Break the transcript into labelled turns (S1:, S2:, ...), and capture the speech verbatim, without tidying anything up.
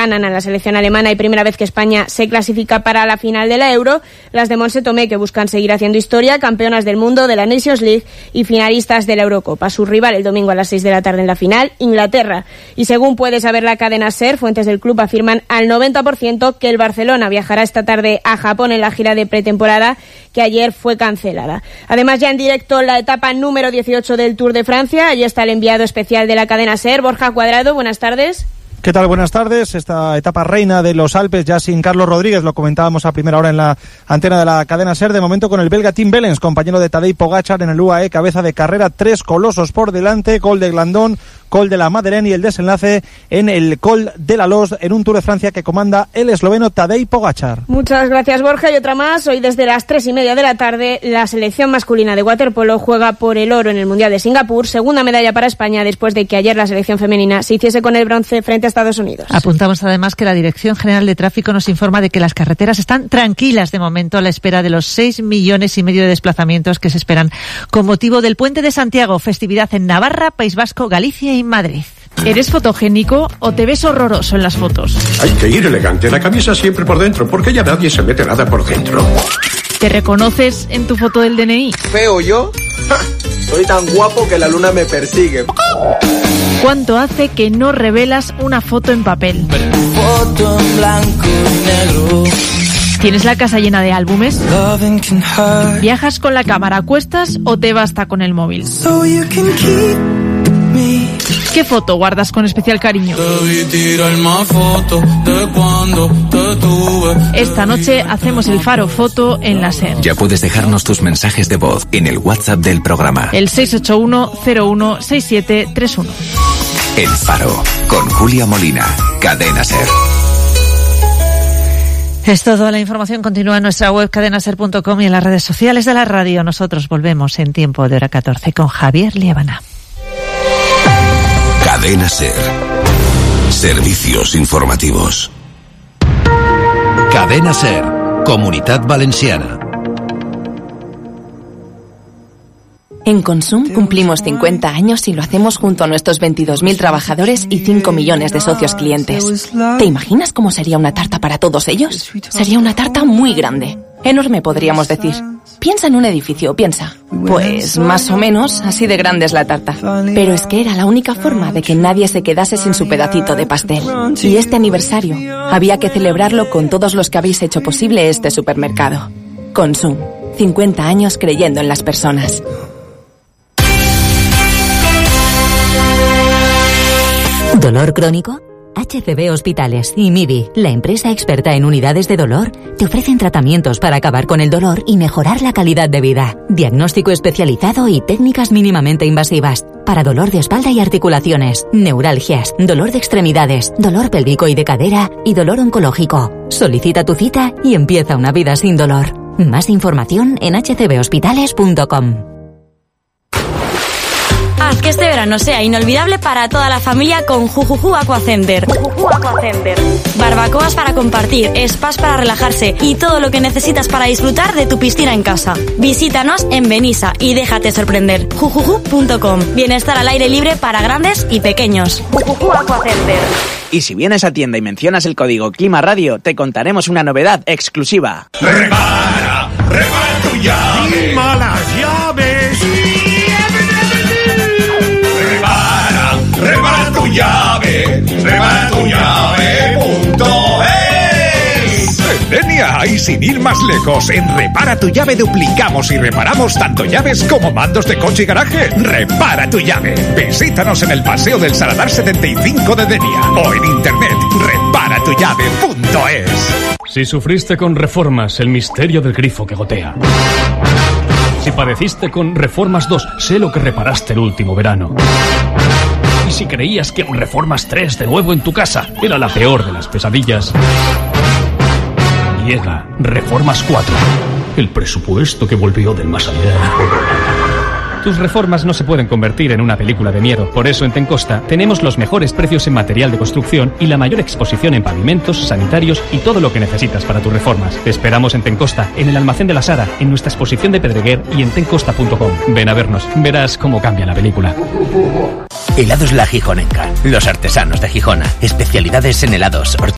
S1: ganan a la selección alemana y primera vez que España se clasifica para la final de la Euro. Las de Montse Tomé, que buscan seguir haciendo historia, campeonas del mundo, de la Nations League y finalistas de la Eurocopa. Su rival el domingo a las seis de la tarde en la final, Inglaterra. Y según puede saber la cadena SER, fuentes del club afirman al noventa por ciento que el Barcelona viajará esta tarde a Japón en la gira de pretemporada que ayer fue cancelada. Además, ya en directo la etapa número dieciocho del Tour de Francia. Allí está el enviado especial de la cadena SER, Borja Cuadrado. Buenas tardes.
S2: ¿Qué tal? Buenas tardes. Esta etapa reina de los Alpes ya sin Carlos Rodríguez, lo comentábamos a primera hora en la antena de la cadena SER, de momento con el belga Tim Wellens, compañero de Tadej Pogačar en el U A E, cabeza de carrera, tres colosos por delante, Col de Glandón, Col de la Madeleine y el desenlace en el Col de la Loz, en un Tour de Francia que comanda el esloveno Tadej Pogačar.
S1: Muchas gracias, Borja. Y otra más, hoy desde las tres y media de la tarde, la selección masculina de waterpolo juega por el oro en el Mundial de Singapur, segunda medalla para España después de que ayer la selección femenina se hiciese con el bronce frente a Estados Unidos.
S3: Apuntamos además que la Dirección General de Tráfico nos informa de que las carreteras están tranquilas de momento a la espera de los seis millones y medio de desplazamientos que se esperan con motivo del Puente de Santiago, festividad en Navarra, País Vasco, Galicia y Madrid.
S4: ¿Eres fotogénico o te ves horroroso en las fotos?
S5: Hay que ir elegante, la camisa siempre por dentro, porque ya nadie se mete nada por dentro.
S4: ¿Te reconoces en tu foto del D N I?
S6: ¿Feo yo? ¡Ja! Soy tan guapo que la luna me persigue.
S4: ¿Cuánto hace que no revelas una foto en papel?
S7: Foto en blanco y negro.
S4: ¿Tienes la casa llena de álbumes? ¿Viajas con la cámara a cuestas o te basta con el móvil? ¿Qué foto guardas con especial cariño? Esta noche hacemos el Faro Foto en la SER.
S8: Ya puedes dejarnos tus mensajes de voz en el WhatsApp del programa.
S4: El seis ocho uno cero uno seis siete tres uno.
S8: El Faro, con Julia Molina, Cadena SER.
S3: Es todo. La información continúa en nuestra web cadena ser punto com y en las redes sociales de la radio. Nosotros volvemos en tiempo de hora catorce con Javier Liébana.
S8: Cadena SER. Servicios informativos.
S9: Cadena SER. Comunitat Valenciana.
S10: En Consum cumplimos cincuenta años y lo hacemos junto a nuestros veintidós mil trabajadores y cinco millones de socios clientes. ¿Te imaginas cómo sería una tarta para todos ellos? Sería una tarta muy grande. Enorme, podríamos decir. Piensa en un edificio, piensa. Pues más o menos así de grande es la tarta. Pero es que era la única forma de que nadie se quedase sin su pedacito de pastel. Y este aniversario había que celebrarlo con todos los que habéis hecho posible este supermercado. Consum. cincuenta años creyendo en las personas.
S11: ¿Dolor crónico? H C B Hospitales y M I B I, la empresa experta en unidades de dolor, te ofrecen tratamientos para acabar con el dolor y mejorar la calidad de vida. Diagnóstico especializado y técnicas mínimamente invasivas. Para dolor de espalda y articulaciones, neuralgias, dolor de extremidades, dolor pélvico y de cadera y dolor oncológico. Solicita tu cita y empieza una vida sin dolor. Más información en h c b hospitales punto com.
S12: Haz que este verano sea inolvidable para toda la familia con Jujuju Aquacenter. Jujuju Aquacenter. Barbacoas para compartir, spas para relajarse y todo lo que necesitas para disfrutar de tu piscina en casa. Visítanos en Benissa y déjate sorprender. Jujuju punto com. Bienestar al aire libre para grandes y pequeños. Jujuju Aquacenter.
S13: Y si vienes a tienda y mencionas el código Clima Radio, te contaremos una novedad exclusiva.
S14: Repara, repara tu llave. Clima las llaves. Repara tu llave, repara tu llave punto es. En Denia y sin ir más lejos, en Repara tu llave duplicamos y reparamos tanto llaves como mandos de coche y garaje. Repara tu llave. Visítanos en el Paseo del Saladar setenta y cinco de Denia o en internet repara tu llave punto es.
S15: Si sufriste con Reformas, el misterio del grifo que gotea. Si padeciste con Reformas dos, sé lo que reparaste el último verano. Y si creías que un Reformas tres de nuevo en tu casa era la peor de las pesadillas, llega Reformas cuatro, el presupuesto que volvió del más allá. Tus reformas no se pueden convertir en una película de miedo. Por eso en Tencosta tenemos los mejores precios en material de construcción y la mayor exposición en pavimentos, sanitarios y todo lo que necesitas para tus reformas. Te esperamos en Tencosta, en el almacén de la Sara, en nuestra exposición de Pedreguer y en tencosta punto com. Ven a vernos, verás cómo cambia la película.
S16: Helados La Gijonenca, los artesanos de Gijona. Especialidades en helados,